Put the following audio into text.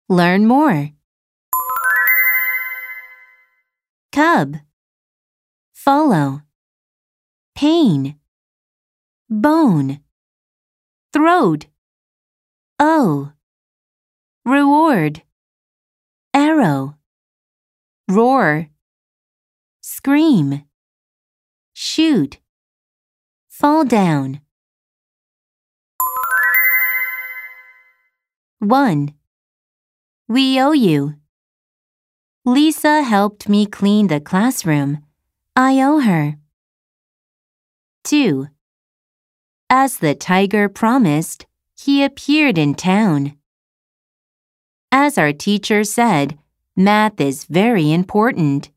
Learn more. Cub. Follow. Pain. Bone. Throat. O. Reward. Arrow. Roar. Scream. Shoot. Fall down. 1. We owe you. Lisa helped me clean the classroom. I owe her. 2. As the tiger promised, he appeared in town. As our teacher said, math is very important.